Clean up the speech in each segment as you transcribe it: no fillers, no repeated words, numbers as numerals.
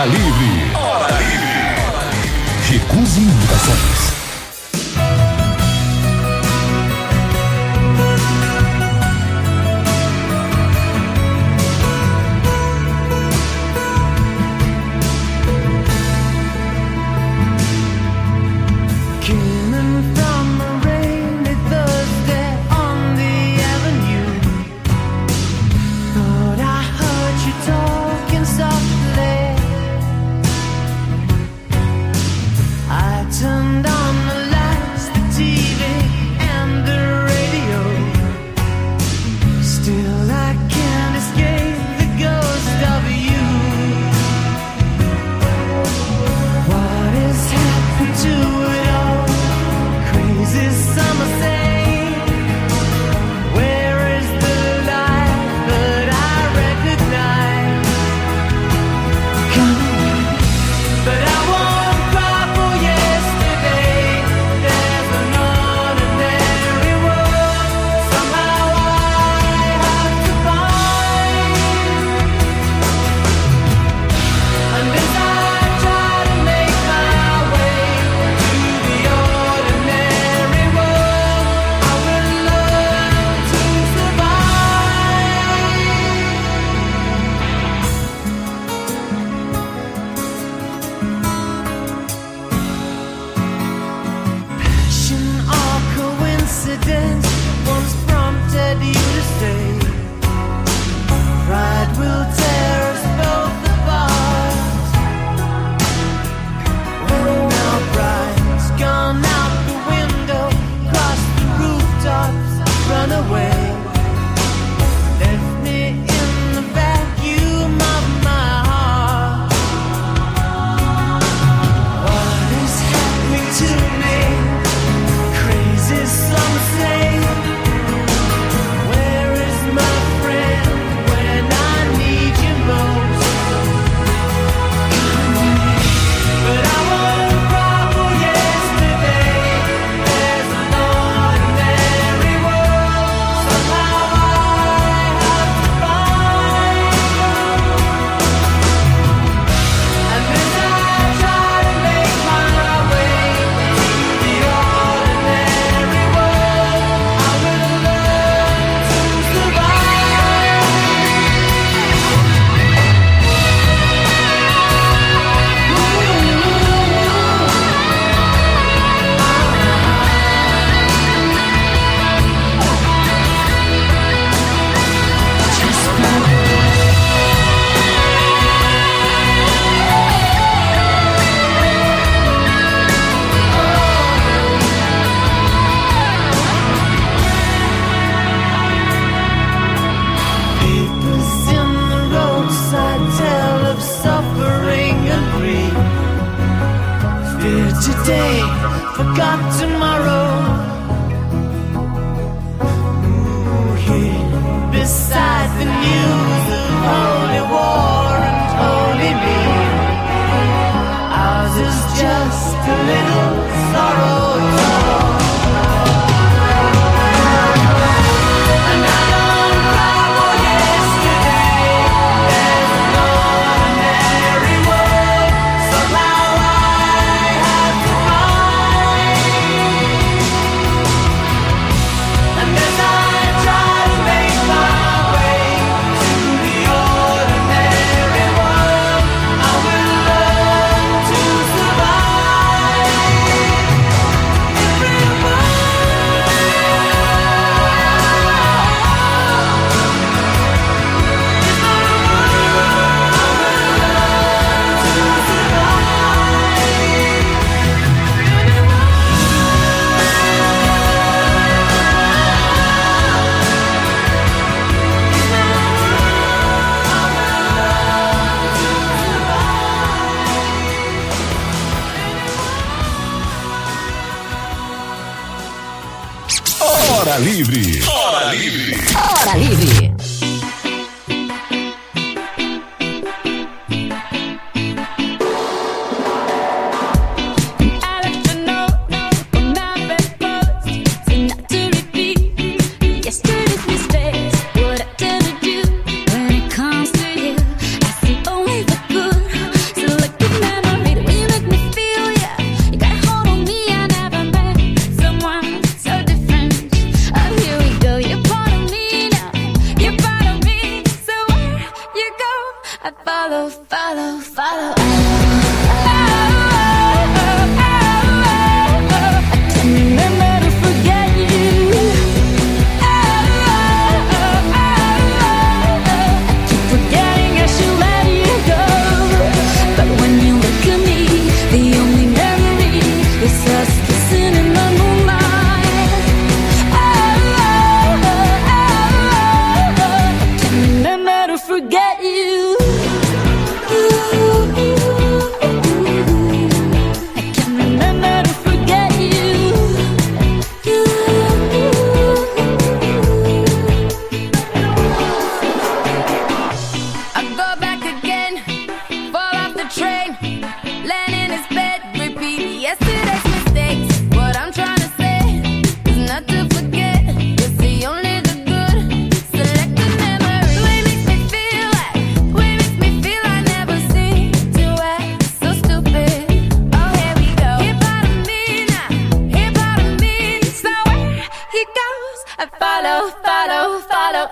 Hora Livre. Hora Livre. Recuse imitações. Hora Livre. Hora Livre. Hora Livre. So laying in his bed, repeat yesterday's mistakes. What I'm trying to say is not to forget. You see only the good, selected memories. The way it makes me feel, the way it makes me feel, I never seem to act so stupid. Oh, here we go. Here part of me now, here part of me. So where he goes, I follow, follow, follow.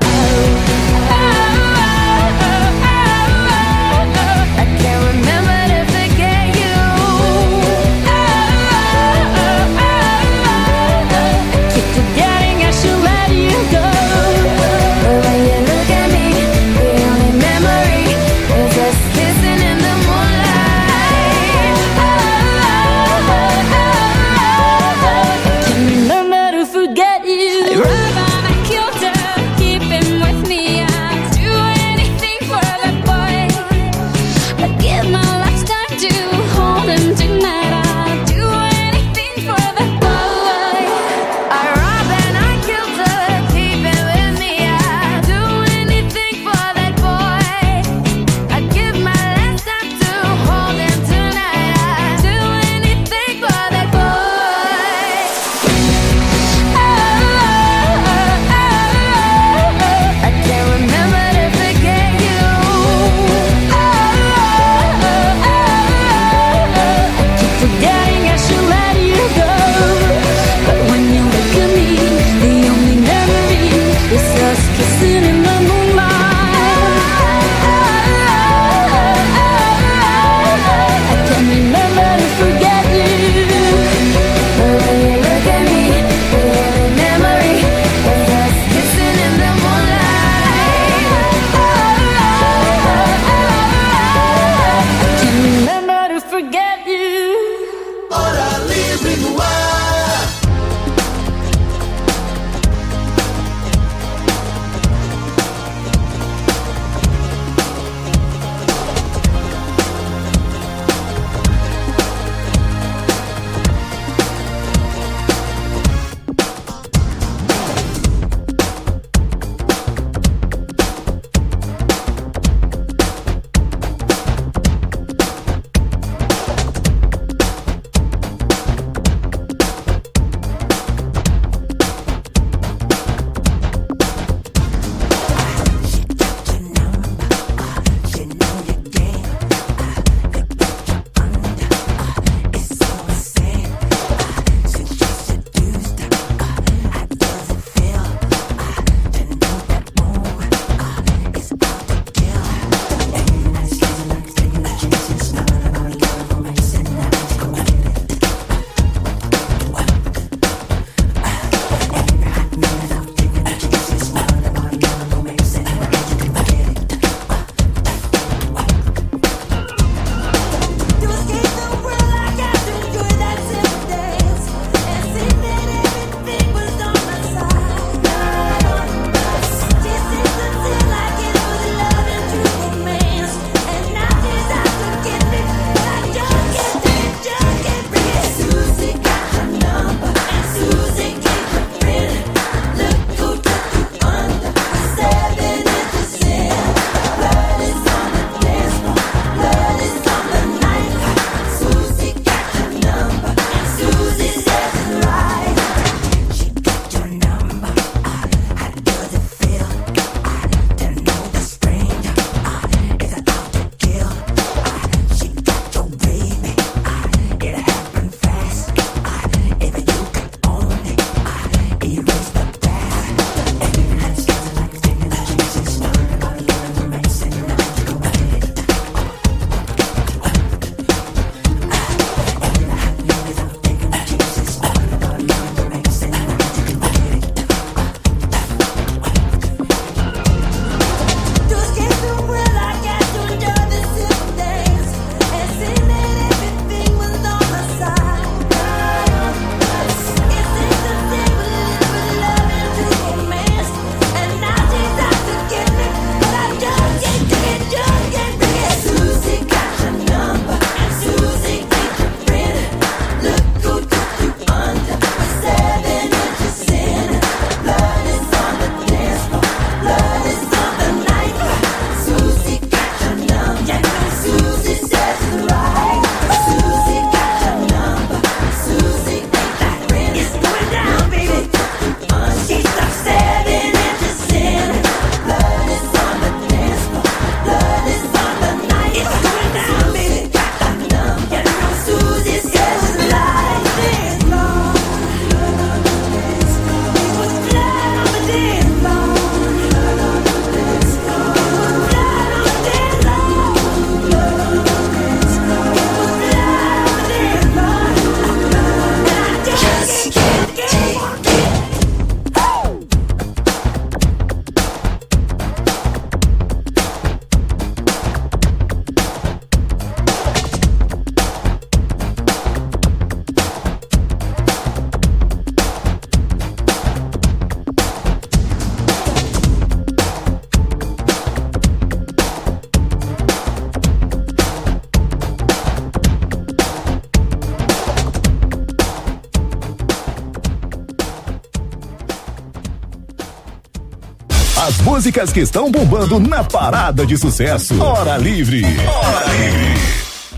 As músicas que estão bombando na parada de sucesso. Hora Livre. Hora Livre.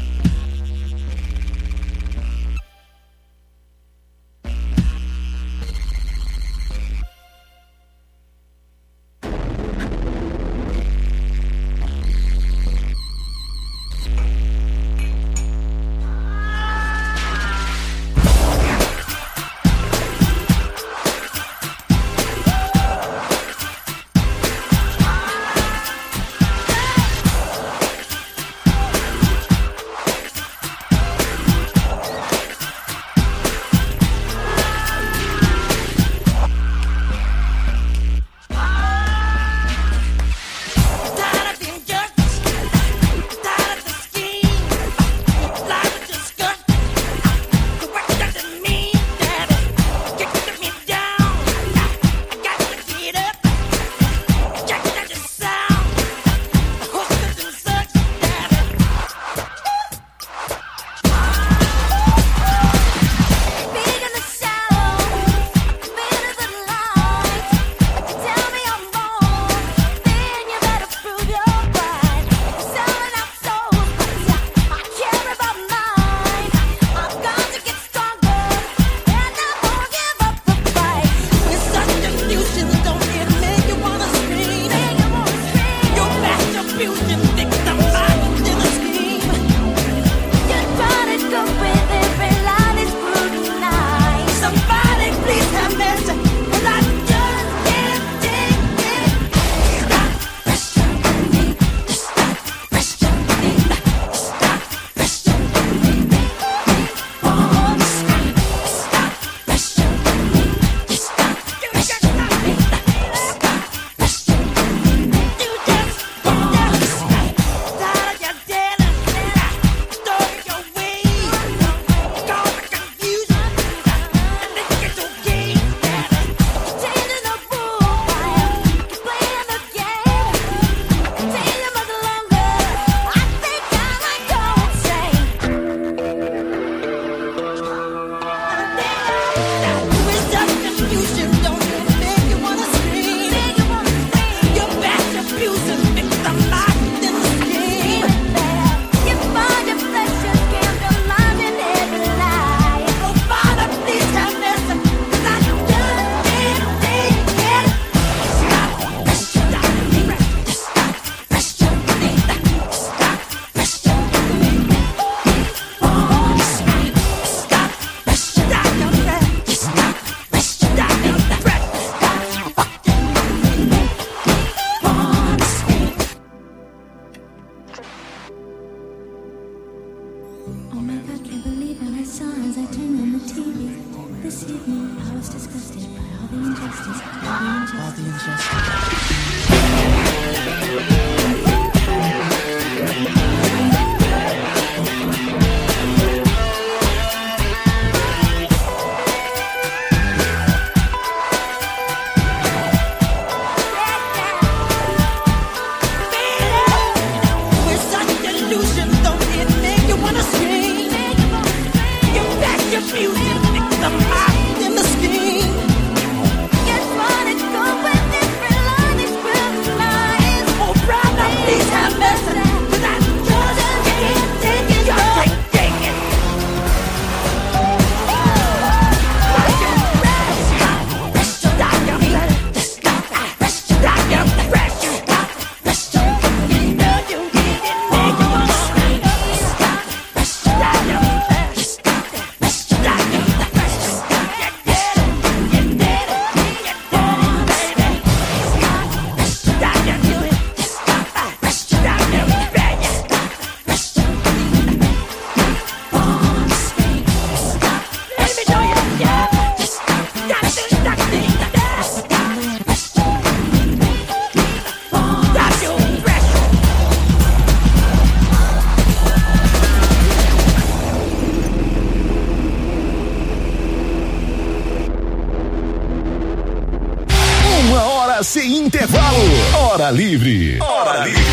Sem intervalo. Hora Livre. Hora Livre.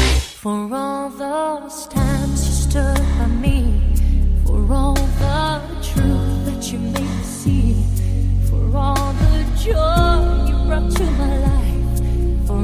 For all those times you stood by me, for all the truth that you made me see, for all the joy you brought to my life, for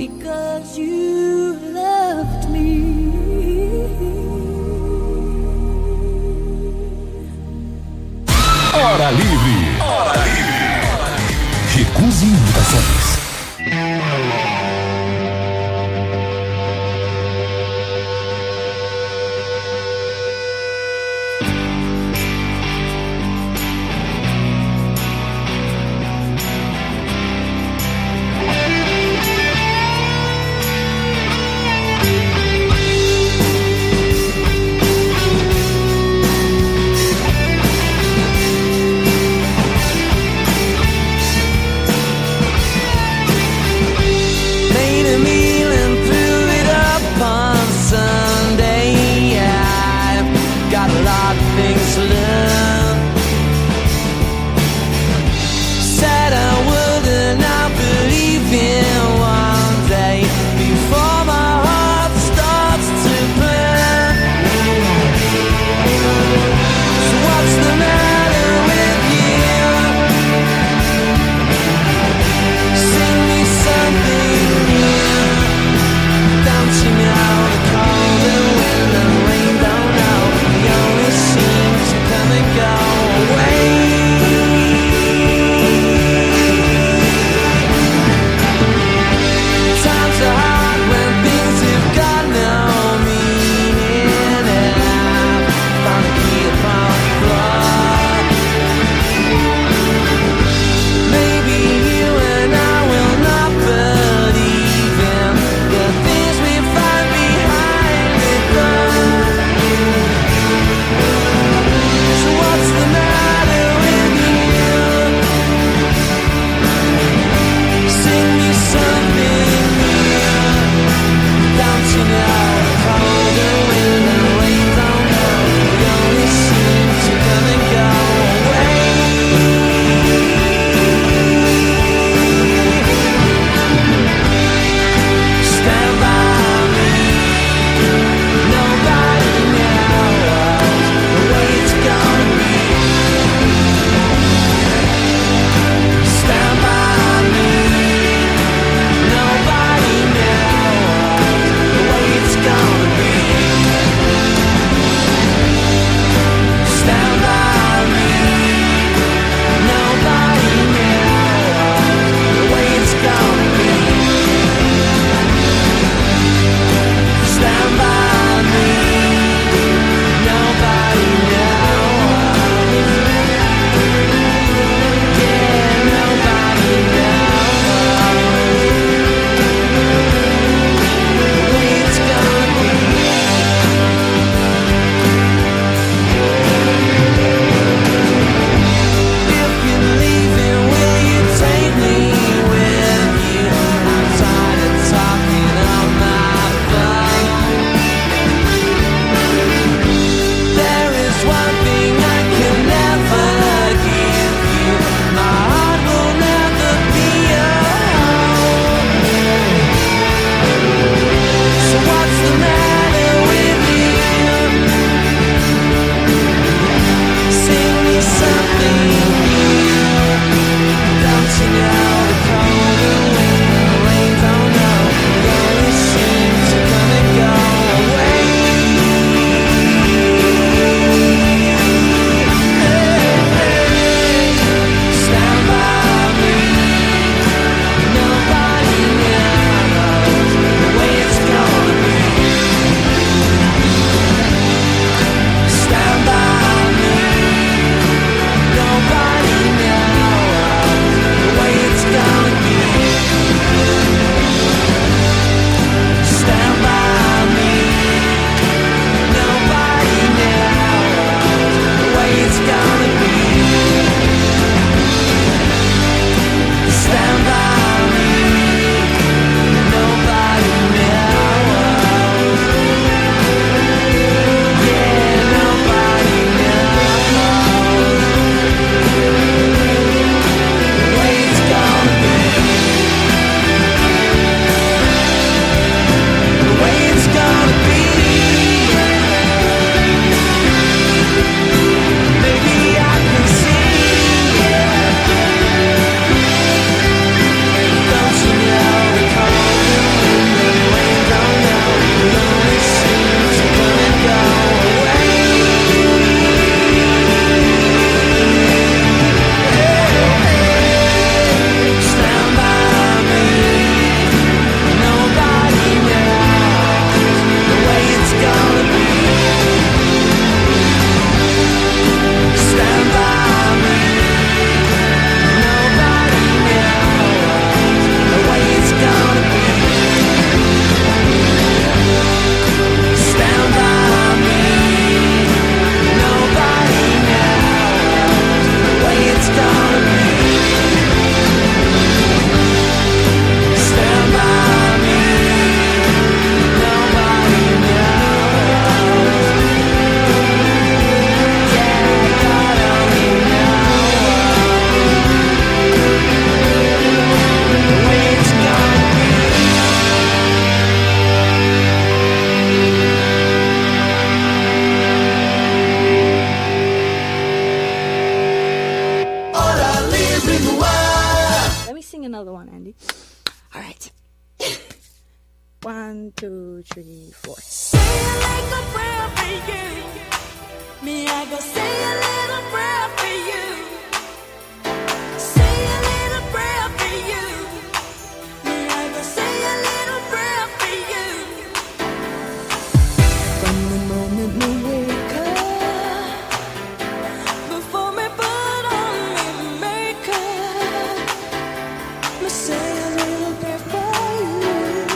because you loved me. Hora Livre. Hora Livre. Recuse imitações. All right. 1, 2, 3, 4. Say a little prayer for you. Me, I go say a little prayer for you. Say a little prayer for you. Me, I go say a little prayer for you. From the moment we wake up, before me put on me makeup, me say a little prayer for you.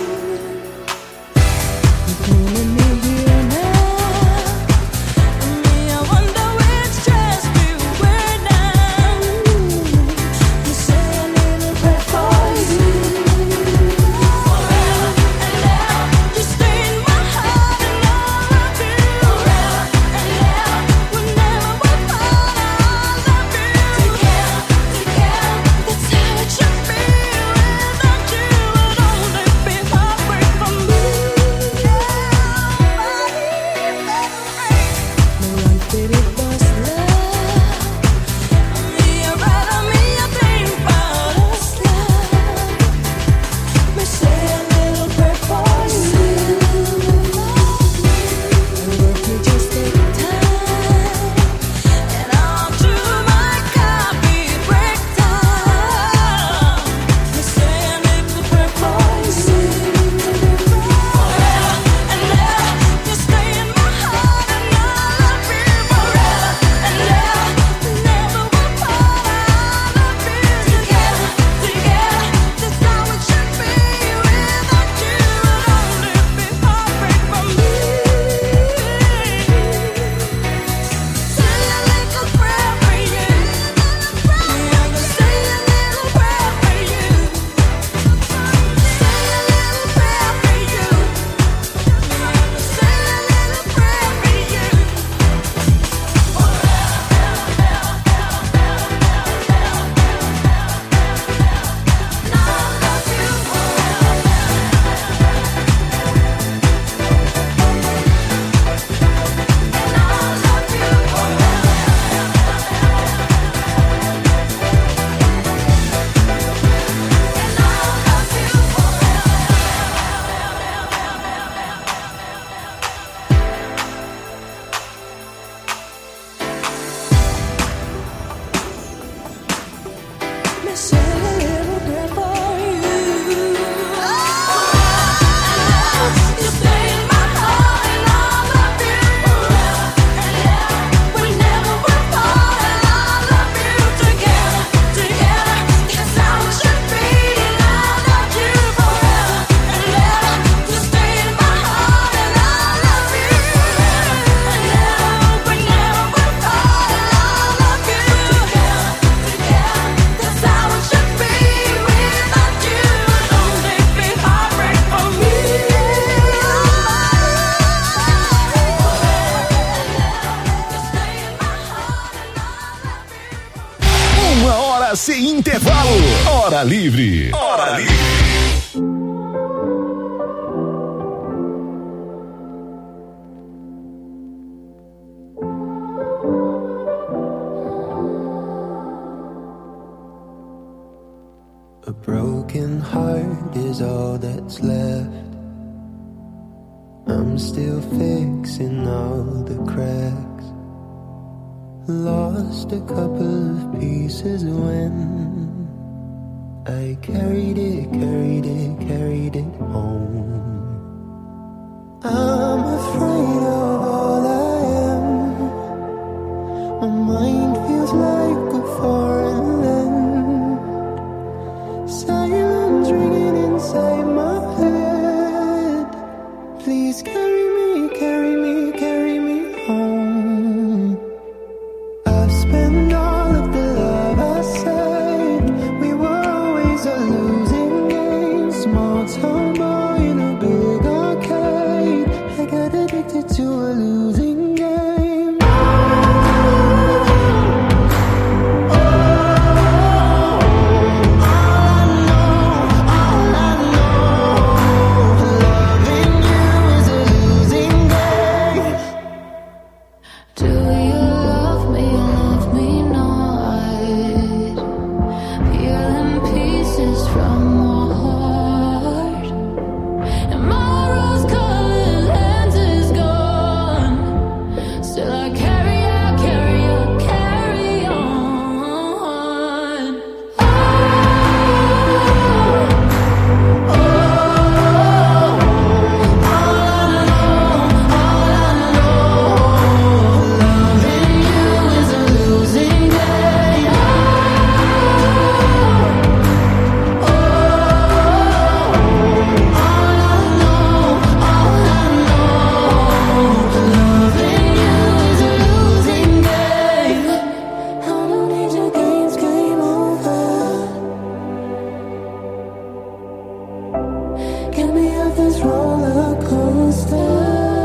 Pulling me here now. Me, I wonder which dress we wear now. Me say a little prayer for you. Forever and ever, you stay in my heart and all I do. Forever and ever, whenever we're apart, I love you. Together, together, that's how it should be. Without you, it'd only be heartbreak for me. My life, baby, was love. Me, I write on me, I think about us love. Me say a little prayer for you. And work will just take time, and I'll do my copy breakdown. Me say a little prayer for you. Forever and ever, you stay in my heart and I love you. Forever and ever, never will part. I love you. Together, together, that's how it should be. Without you, it'd only be heartbreak for me. Say a little prayer for you. Me, I go say a little prayer for you. Say a little prayer for you. Me, I go say a little prayer for you. Me say a little prayer for you. You stay in my heart and I love you. Forever and ever, whenever we're apart, and I love you. Together, together, that's how it should be. And I love you. Forever and ever, you stay in my heart and I love you. Forever and ever, whenever we're apart, and I love you. Together, together, that's how it should be. Without you, it'd only be heartbreak for me. Uma hora sem intervalo. Hora livre. Hora livre. A broken heart is all that's left. I'm still fixing all the cracks. Lost a couple of pieces when I carried it home. I'm afraid of all I am. My mind feels like a foreign land. Silence ringing inside my head. Please carry me, carry me, carry me home. I've spent all of the love I saved. We were always a losing game. Small town boy in a big arcade. I got addicted to a losing game. From my heart. Get me off this roller coaster.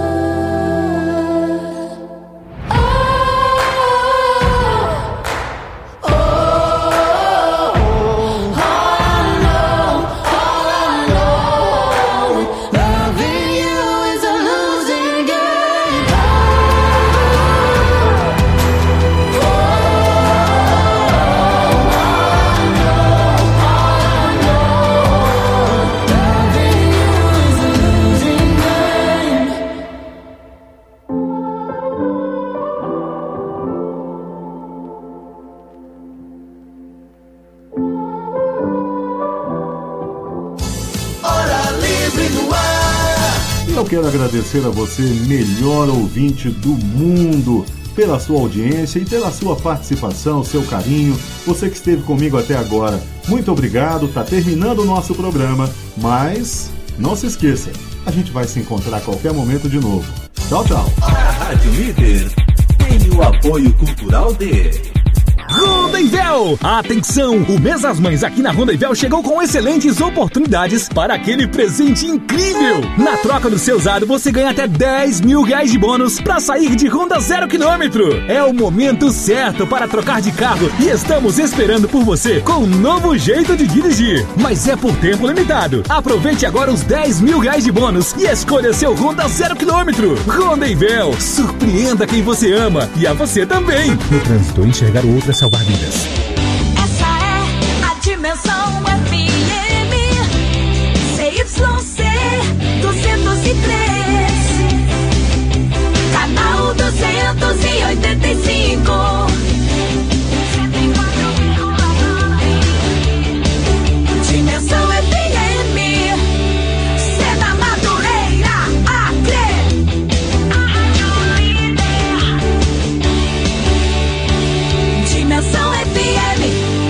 Eu quero agradecer a você, melhor ouvinte do mundo, pela sua audiência e pela sua participação, seu carinho, você que esteve comigo até agora. Muito obrigado, tá terminando o nosso programa, mas não se esqueça, a gente vai se encontrar a qualquer momento de novo. Tchau, tchau. A Rádio Líder tem o apoio cultural de Rondoivel! Atenção! O mês das mães aqui na Rondoivel chegou com excelentes oportunidades para aquele presente incrível! Na troca do seu usado, você ganha até 10 mil reais de bônus para sair de Honda 0 km. É o momento certo para trocar de carro e estamos esperando por você com um novo jeito de dirigir. Mas é por tempo limitado. Aproveite agora os 10 mil reais de bônus e escolha seu Honda 0 km. Rondoivel, surpreenda quem você ama e a você também. No trânsito, enxergar o outro é salvar vidas. Essa é a Dimensão FM CYC 203, canal 285. Dimensão FM, Seda Madureira, Acre. Dimensão FM.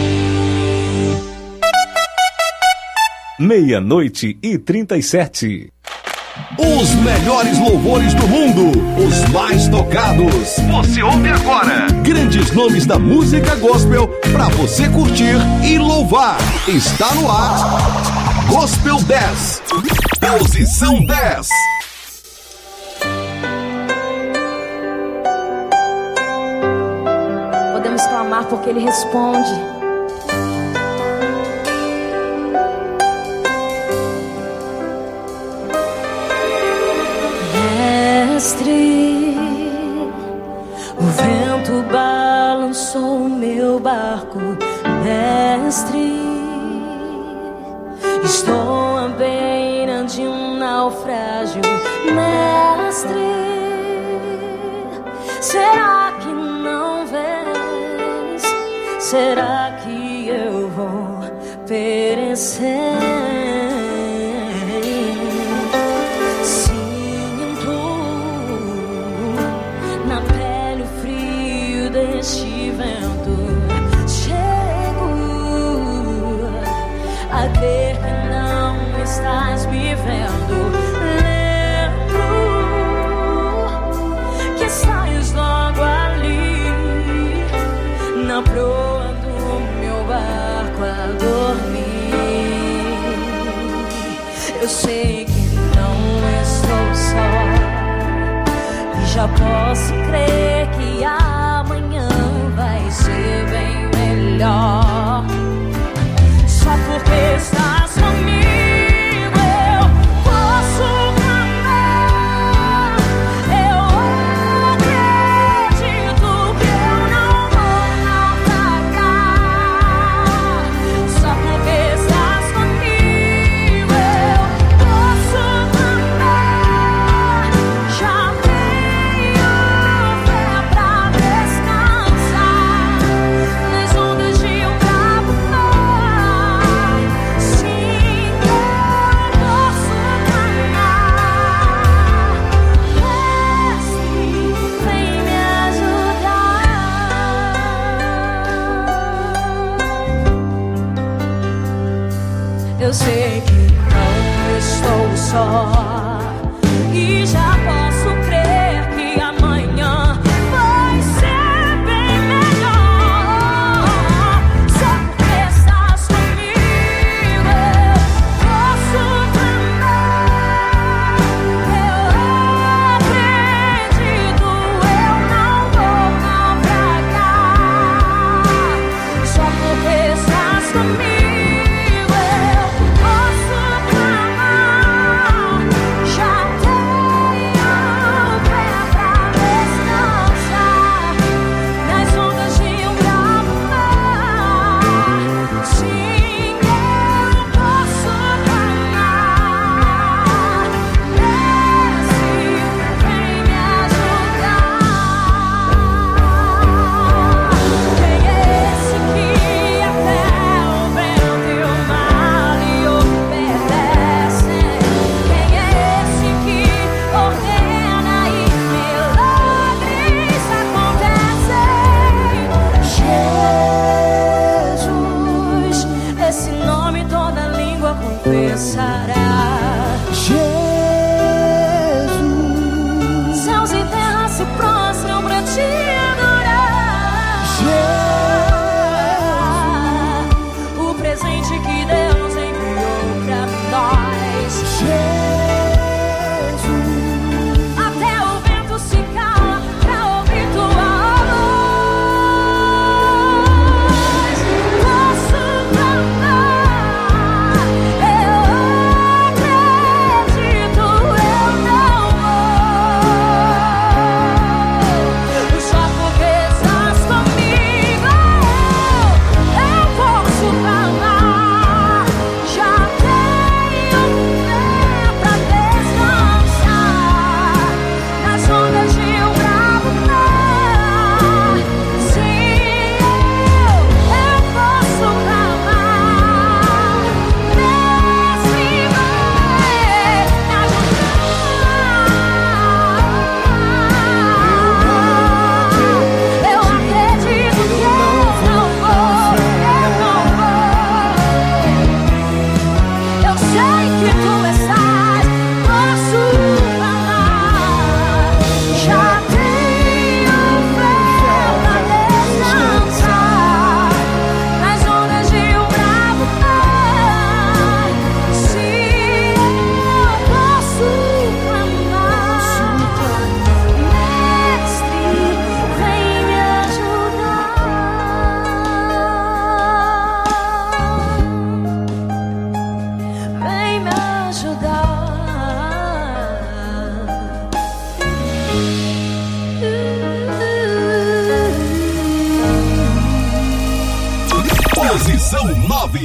00:37. Os melhores louvores do mundo, os mais tocados. Você ouve agora. Grandes nomes da música gospel pra você curtir e louvar. Está no ar. Gospel 10. Posição 10. Podemos clamar porque Ele responde. Mestre, o vento balançou o meu barco. Mestre, estou à beira de um naufrágio. Mestre, será que não vês? Será que eu vou perecer? Este vento, chego a crer que não estás me vendo. Lembro que estás logo ali, na proa do meu barco a dormir. Eu sei que não estou só e já posso crer que amanhã vai ser bem melhor. Só porque estás comigo eu posso clamar. Eu acredito que eu não vou naufragar. Só porque estás comigo eu posso clamar. Já tenho fé pra descansar nas ondas de um bravo mar. Sim, Até o vento se cala pra ouvir tua voz. Posso cantar, eu acredito, eu não vou. Só porque estás comigo, eu posso cantar. Já tenho fé pra descansar nas ondas de um bravo mar. Sim, eu posso clamar. Desce e vai me ajudar. Eu acredito que eu não vou. Eu sei que tu estás, posso falar. Já tenho fé pra descansar nas ondas de um bravo mar. Sim, eu posso clamar. Mestre, vem me ajudar. Vem me ajudar. Posição 9.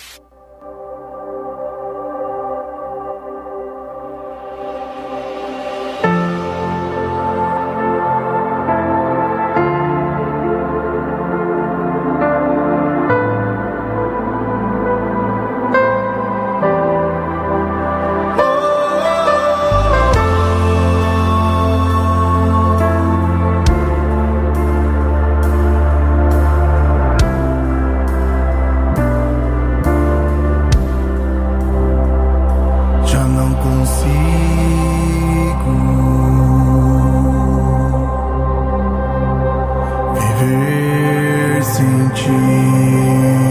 Já não consigo viver sem ti.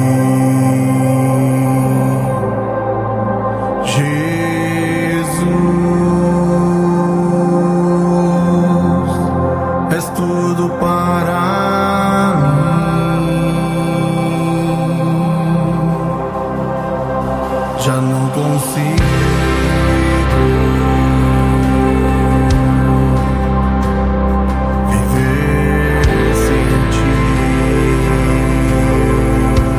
Jesus, és tudo para mim. Já não consigo viver sem ti.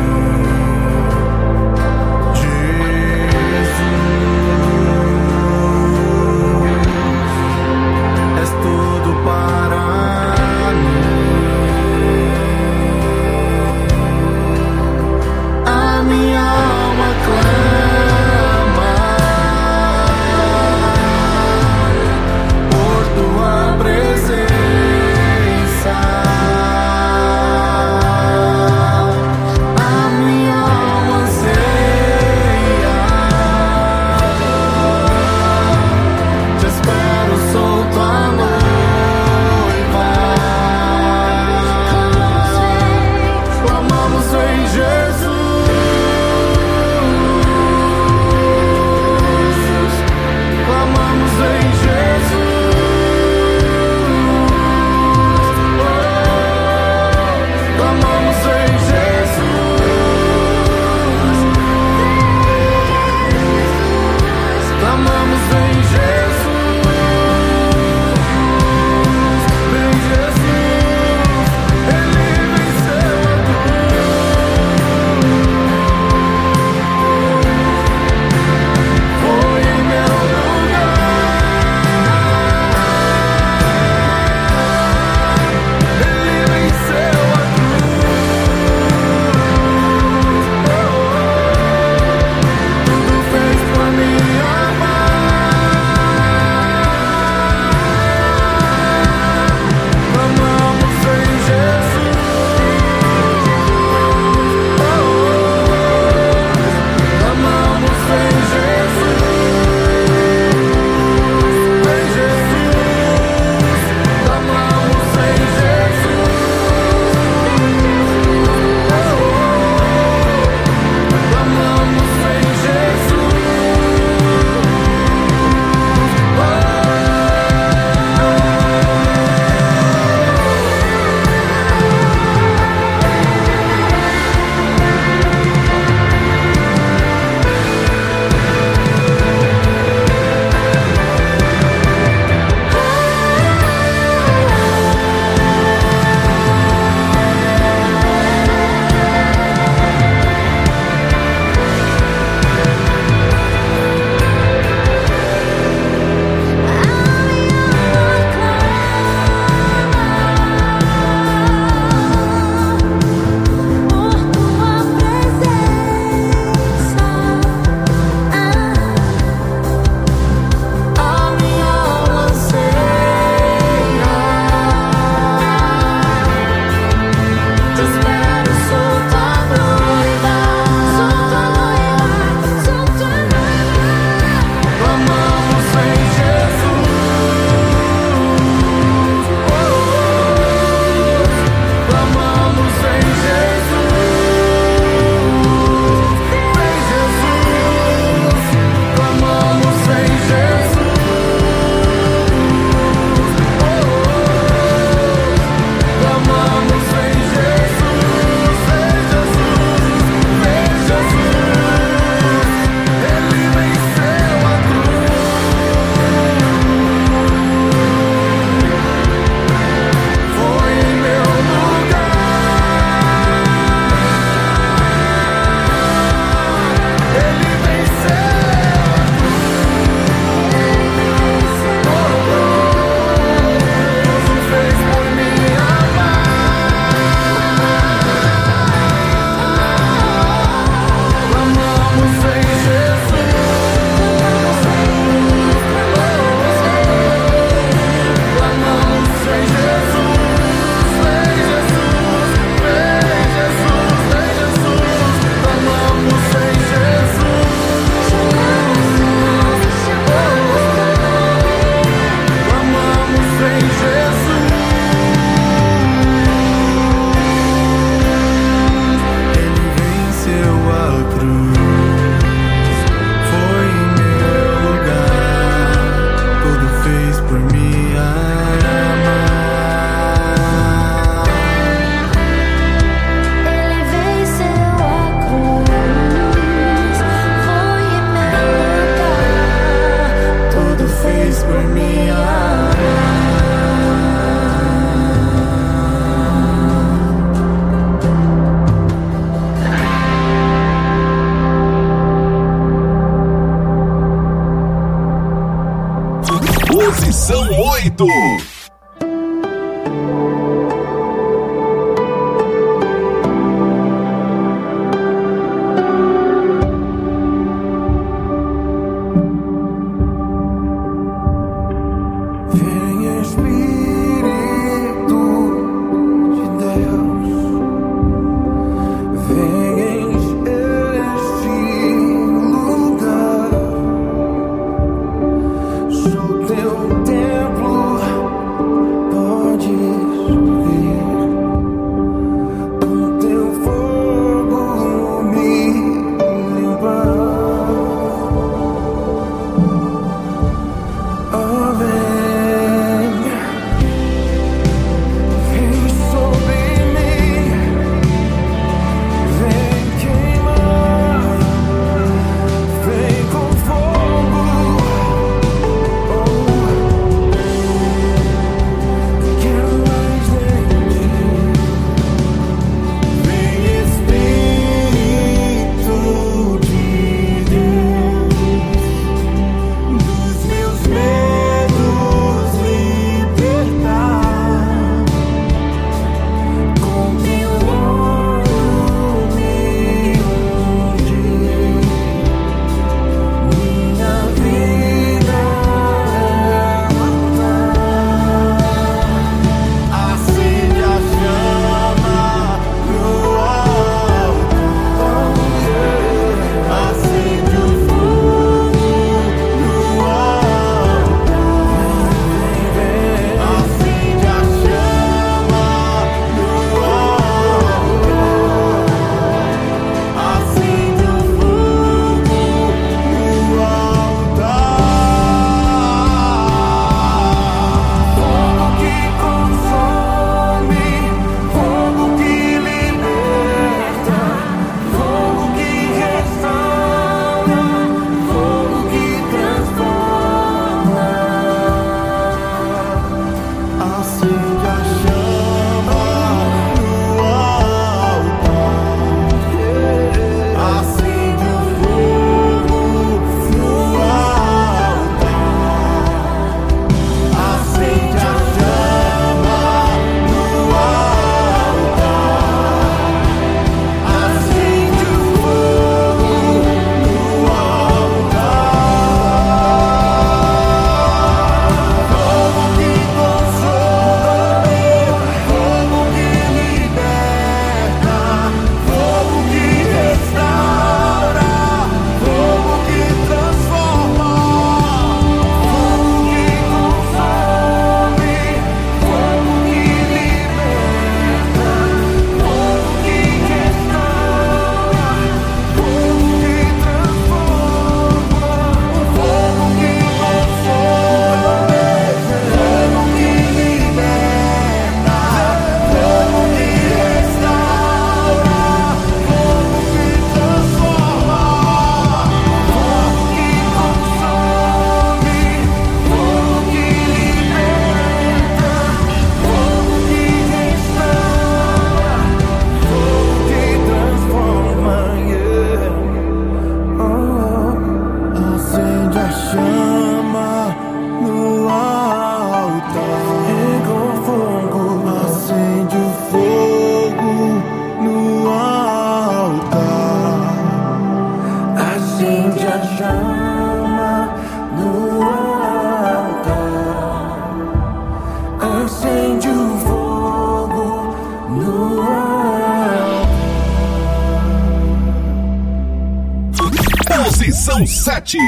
Posição 8. Vem Espírito de Deus, vem encher este lugar. Sou teu templo, podes vir. Com teu fogo me limpar. Oh, vem sobre mim, vem queimar, vem com fogo. Quero mais de ti. Vem Espírito de Deus, dos meus medos libertar. Com teu óleo me ungir. Minha vida acende a chama no altar. Acende o fogo no altar. Acende a chama no altar. Acende o fogo no altar. Fogo que consome, fogo que liberta, fogo que restaura, fogo que transforma. Acende a chama no altar. Acende o fogo no altar. Acende a chama no altar. Acende o fogo no altar. Fogo que consome, fogo que liberta, fogo que restaura, fogo que transforma. Fogo que consome, fogo que liberta, fogo que restaura, fogo que transforma. Fogo que consome, fogo que liberta, fogo que restaura, fogo que transforma. Fogo que consome, fogo que liberta, fogo que restaura, fogo que transforma. Acende a chama no altar. Com fogo, acende o fogo no altar. Acende a chama no altar. Acende o fogo no altar. Posição 7.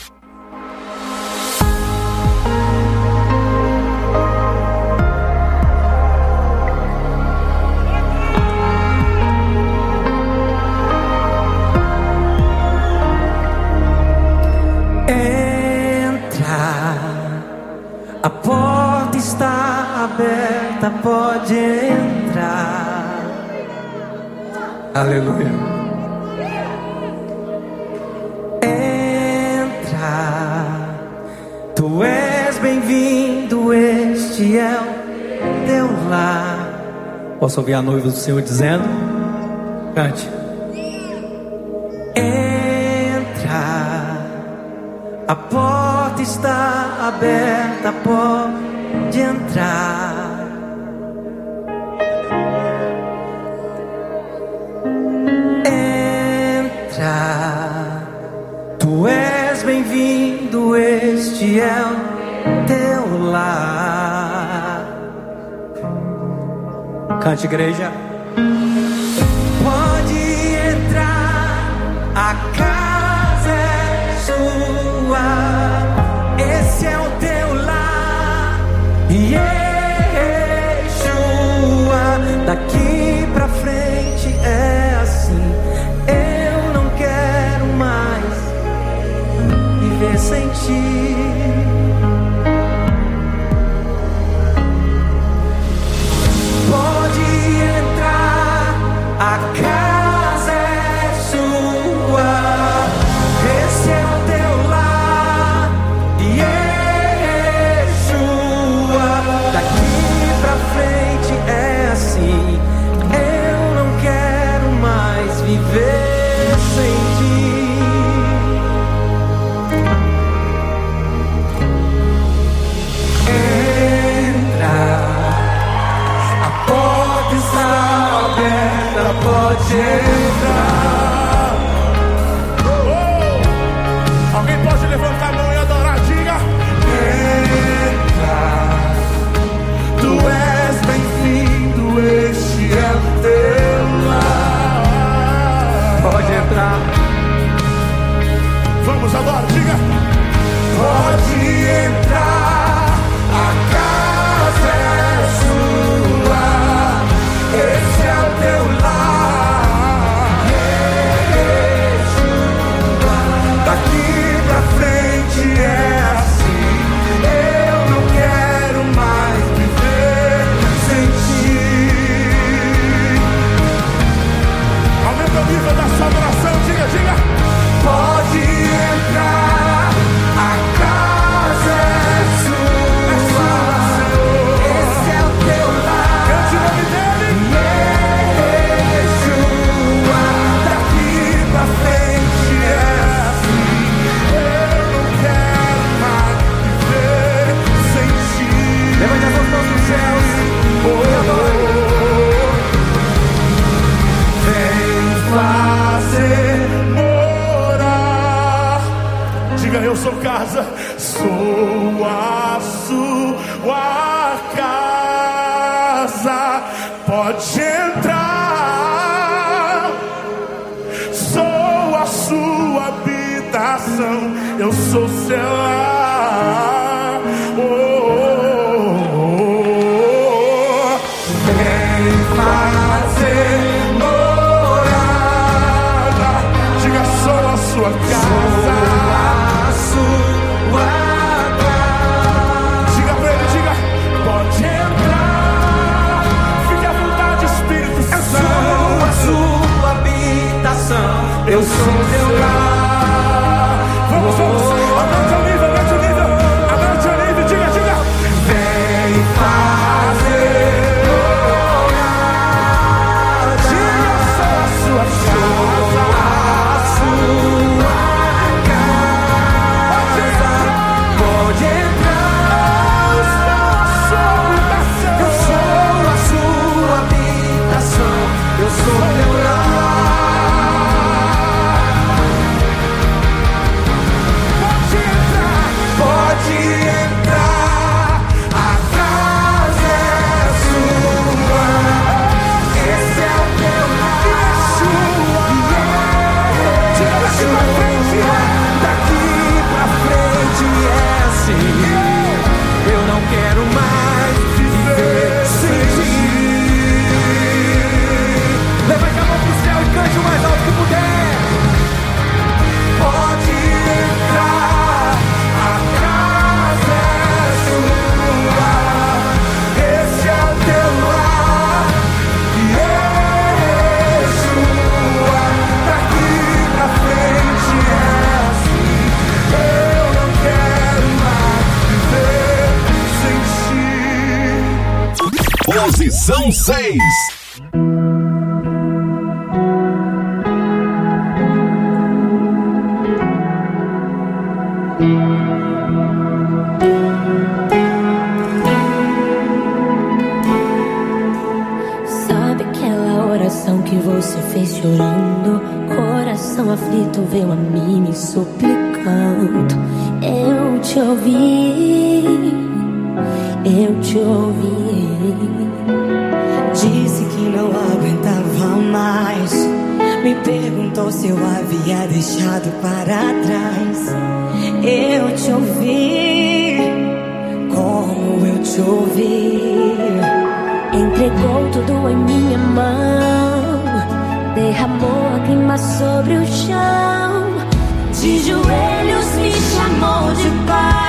Entra, a porta está aberta, pode entrar. Aleluia. Entra, tu és bem-vindo, este é o teu lar. Posso ouvir a noiva do Senhor dizendo? Cante. Entra, A porta está aberta, pode entrar. Entra, tu és bem-vindo, este é o teu lar. Cante, igreja. Pode entrar, a casa é sua. Esse é o teu lar, Yeshua. Daqui pra frente é assim. Eu não quero mais viver sem ti. Pode entrar, a casa é sua. Esse é o teu lar, Yeshua. Daqui pra frente é assim. Eu não quero mais viver sem ti. Entra, a porta está aberta, pode entrar. Alguém pode levantar a mão e adorar, diga. Entra, tu és bem-vindo, este é o teu lar. Pode entrar. Vamos, adora, diga. Pode entrar, a casa é sua. Esse é o teu lar, Yeshua. Daqui pra frente é assim. Eu não quero mais viver sem ti. Aumenta o nível da sua adoração, diga, diga. Pode entrar, a casa é sua. Esse é o teu lar, Cante o nome dele. Yeshua. Daqui pra frente é assim. Eu não quero mais viver sem ti. Levante as mãos para os céus e adore. Vem fazer morar. Diga, eu sou casa. Sou a sua casa. Pode entrar. Sou a sua habitação. Eu sou seu lar. Oh, oh, oh. Vem fazer morada. Diga, sou a sua casa. A sua casa. Diga pra ele, diga, pode entrar. Fique à vontade, Espírito Eu Santo. sou a sua habitação. Eu sou teu lar. Vamos, vamos. Aumente o nível, aumente o nível. Aumente o nível, diga, diga. Vem fazer morada. Diga, eu sou a sua casa. A sua casa. Pode entrar. Eu sou a sua habitação. Eu sou teu lar. Pode entrar, a casa é sua. Esse é o teu lar, Yeshua. Daqui pra frente é assim. Eu não quero mais viver sem ti. Levante a mão pro céu e cante o mais alto que puder. Pode entrar, a casa é sua. Esse é o teu lar, Yeshua. Daqui pra frente é assim. Eu não quero mais viver sem ti. Posição 6. Sabe aquela oração que você fez chorando? Coração aflito veio a mim me suplicando. Eu te ouvi, eu te ouvi. Disse que não aguentava mais. Me perguntou se eu havia deixado para trás. Eu te ouvi, como eu te ouvi. Entregou tudo em minha mão, derramou lágrimas sobre o chão. De joelhos me chamou de pai.